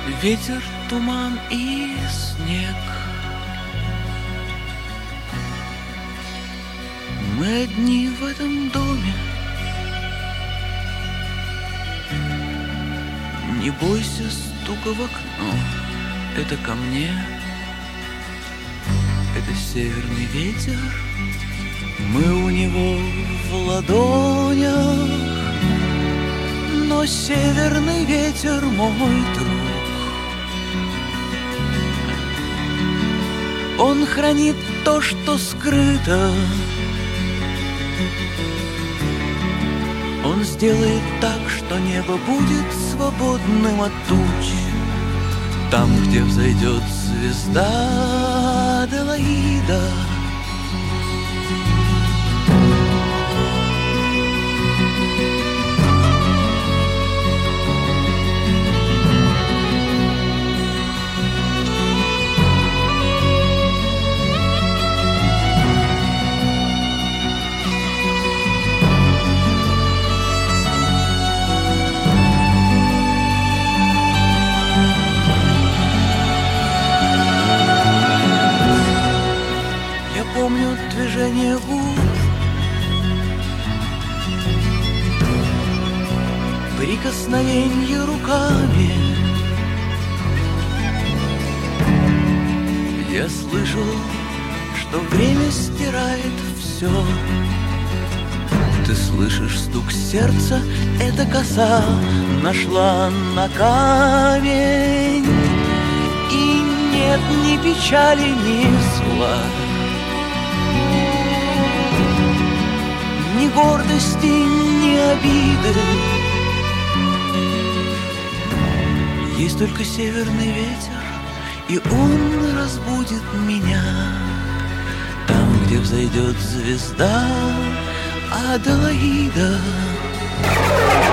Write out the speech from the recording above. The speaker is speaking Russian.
Ветер, туман и снег. Мы одни в этом доме. Не бойся стука в окно, это ко мне. Это северный ветер, мы у него в ладонях. Но северный ветер мой друг. Он хранит то, что скрыто. Он сделает так, что небо будет свободным от туч. Там, где взойдет звезда Аделаида. Помню движение губ, прикосновенье руками. Я слышал, что время стирает все. Ты слышишь стук сердца, эта коса нашла на камень. И нет ни печали, ни зла, ни гордости, ни обиды. Есть только северный ветер, и он разбудит меня. Там, где взойдет звезда Аделаида.